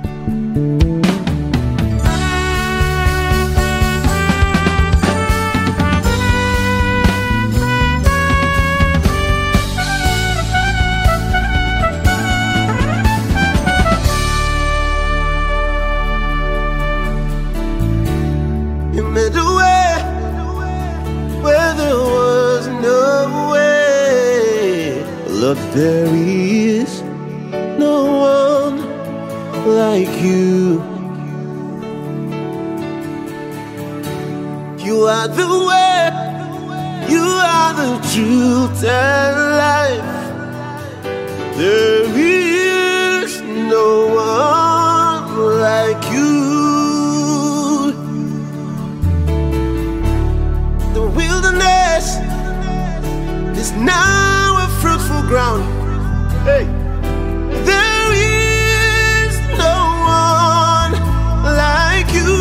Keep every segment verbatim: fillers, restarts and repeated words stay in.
You made a way where there was no way. Lord, there is no one like you. You are the way, you are the truth and life. There is no one like you. The wilderness is now a fruitful ground. Hey, there is no one like you.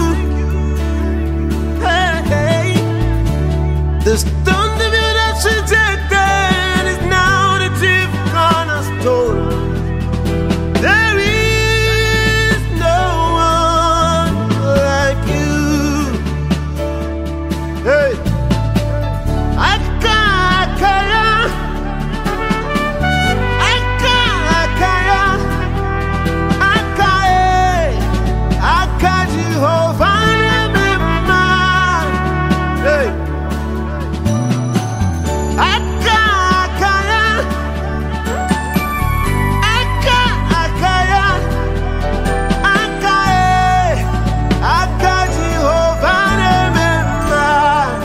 Hey, hey. The stone that you have rejected is now the chief cornerstone. There is no one like you. Hey, Akakaya, Akakaya, Akae, Aka Jehovah Remember. Hey, Akakaya, Akakaya, Akae, Aka Jehovah Remember.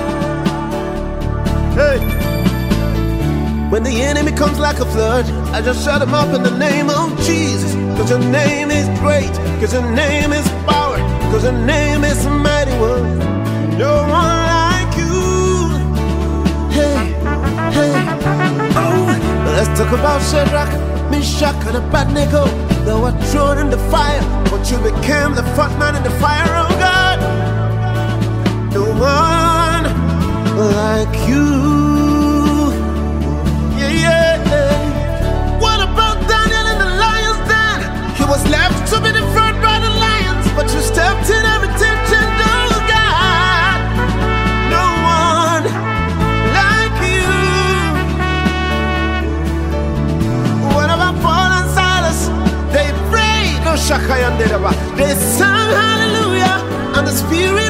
Hey, when the enemy comes like a flood, I just shut him up in the name of Jesus. Cause your name is great, cause your name is power, cause your name is a mighty one. No one like you. Hey, hey, oh, let's talk about Shadrach, Meshach, and Abednego. They were thrown in the fire, but you became the fourth man in the fire, oh God. No one like you. Yeah, yeah, yeah. What about Daniel in the lion's den? He was left to be devoured by the lions, but you stepped in every temptation, oh God. No one like you. What about Paul and Silas? They prayed, no Shakai and Dedaba. They sang hallelujah, and the Spirit